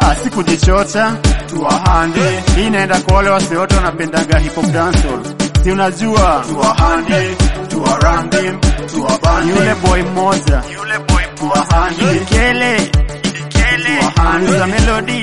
Sikujichocha, tuwahande. Hii inaenda kwa wale wase wote wanapendaga hip hop dancehall. Si unajua, tuwahande, tuwarandem, tuwabande. yule boy mmoja, tuwahande, Kele, tuwahande za melody.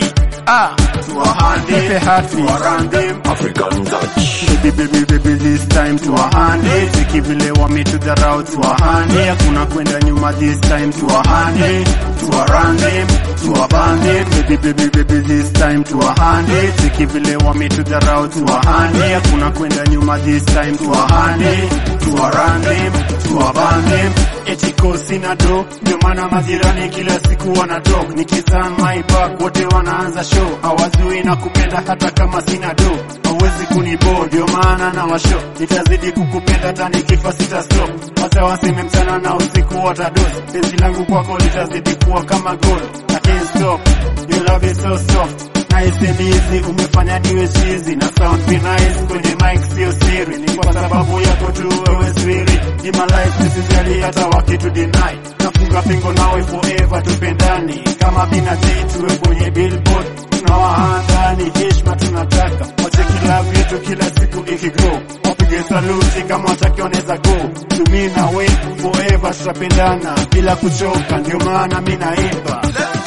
tuwahande, Pepe Heartbeat, tuwarandem, African touch. baby this time tuwahande. Ziki vile wame to the route tuwahande. Hakuna kwenda nyuma this time tuwahande. tuwarandem, tuwabande. Baby this time tuwahande. Ziki vile wame to the route tuwahande. Hakuna kwenda nyuma this time tuwahande. tuwarandem, tuwabande. Etiko sina do, ndio maana majirani kila siku wana talk. Nikisan my back wote wanaanza show. Hawazui na kupenda hata kama sina do. Hawezi kunibo, ndio maana na washo. Nitazidi kukupenda hata nikifa sita stop. Wacha waseme mchana na usiku watados. Penzi langu kwako litazidi kuwa kama gold. I can't stop, your love is so soft. Nice and easy, umefanya niwe cheesy. Na sound be nice, kwenye mic sio siri. Ni kwa sababu yako tu wewe siri. In my life nisijali hata wakitu deny. Nafunga pingo nawe forever tupendani. Kama bina tuwe kwenye billboard. Tunawahandani, heshima tunataka. Wacheki love yetu kila siku ikigrow. Wapige saluti kama wataki waneza go. Tumi na we forever tutapendana bila kuchoka, ndio maana mimi naimba.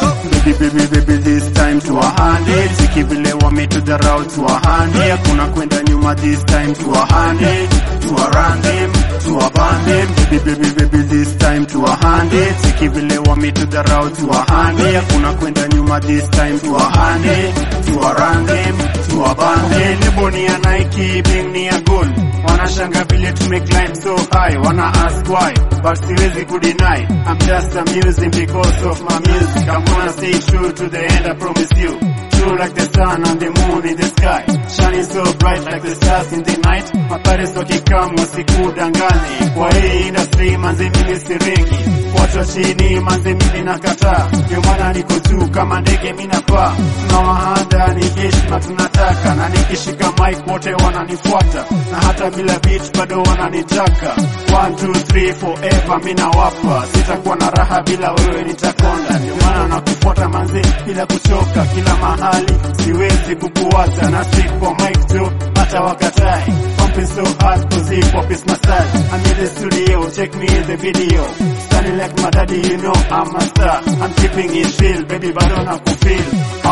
Baby this time tuwahande. Ziki vile wame to the route tuwahande. Hakuna kwenda nyuma this time tuwahande. tuwarandem, tuwabande. Baby this time tuwahande. Ziki vile wame to the route tuwahande. Hakuna kwenda nyuma this time tuwahande. tuwarandem, tuwabande. Lebo ni ya Nike, Bing ni ya gold. Wanashanga vile tumeclimb so high. Wanna ask why, but siwezi kudeny. I'm just amusing because of my music. I'm gonna stay true to the end, I promise you. True like the sun and the moon in the sky. Shining so bright like the stars in the night. Maparis wakikam wasikudangani. Kwa hii industry manzi mimi siringi. Watu chini manzi mimi nakataa. Ndio maana niko juu kama ndege mimi napaa. Tunawahanda ni heshima tunataka. Na nikishika mic wote wananifuata. Na hata bila beat bado wananitaka. 1, 2, 3 forever mimi nawapa. Sitakuwa na raha bila wewe nitakonda. Ndio maana nakufuata manzi bila kuchoka. Kila mahali siwezi kukuacha. Na stick kwa mic too hata wakatai. Pumping so hard cause hip hop is my style. I'm in the studio, check me in the video. Standing like my daddy, you know I'm a star. I'm keeping it real, baby bado nakufeel.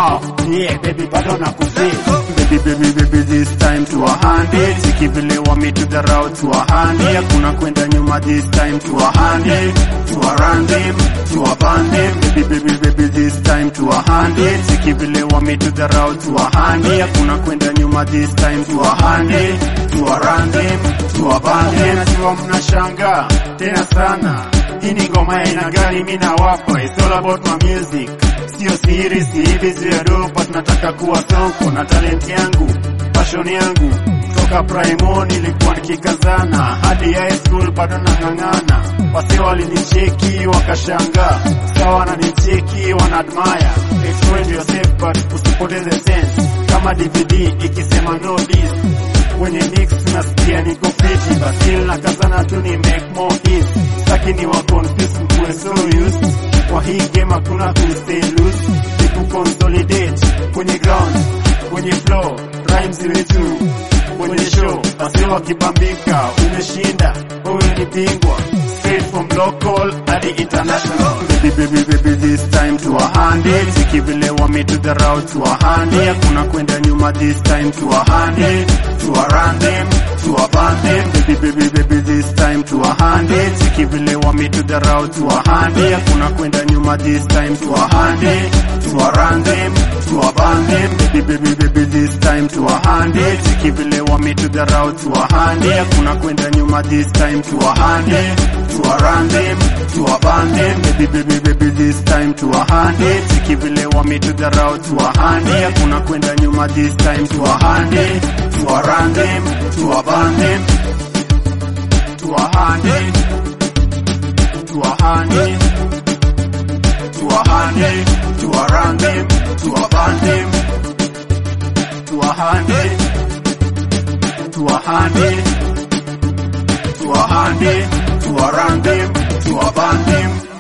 Yeah baby bado nakufeel. Baby this time tuwahande. Ziki vile wame to the route tuwahande. Hakuna kwenda nyuma this time tuwahande. tuwarandem, tuwabande. Baby this time tuwahande. Ziki vile wame to the route tuwahande. Hakuna kwenda nyuma this time tuwahande. tuwarandem, tuwabande. Najua mnashanga tena sana. Hii ni ngoma ina gani mimi nawapa. It's all about my music. Sio siri, si hivi sio dopa. Tunataka kuwa soko na talent yangu, passion yangu. Toka primo nilikuwa nikikazana hadi high school bado nang'ang'ana. Wase walinicheki wakashangaa, sawa na nicheki wana admire. Explain yourself but usipoteze sense. Kama DVD ikisema no this, kwenye mix nasikia niko fiti. But still nakazana tu ni make more hits. Saki ni wa confuse mkuwe so used. Kwa hii game hakuna kustay loose. Niku consolidate kwenye ground, kwenye flow, rhymes iwe tu kwenye show. Wase wakibambika umeshinda, wewe ni bingwa. Straight from local hadi international. Baby this time tuwahande. Ziki vile wame to the route tuwahande. Hakuna kwenda nyuma this time tuwahande. tuwarandem, tuwabande. Baby this time tuwahande. Ziki vile wame to the route tuwahande. Hakuna kwenda nyuma this time tuwahande. tuwarandem, tuwabande. Baby this time tuwahande. Ziki vile wame to the route tuwahande. Hakuna kwenda nyuma this time tuwahande. tuwarandem, tuwabande. Baby this time tuwahande. Ziki vile wame to the route tuwahande. Hakuna kwenda nyuma this time tuwahande. tuwarandem, tuwabande. Tuwahande, tuwahande, tuwahande, tuwarandem, tuwabande. tuwahande, tuwahande, tuwahande, tuwarandem, tuwabande.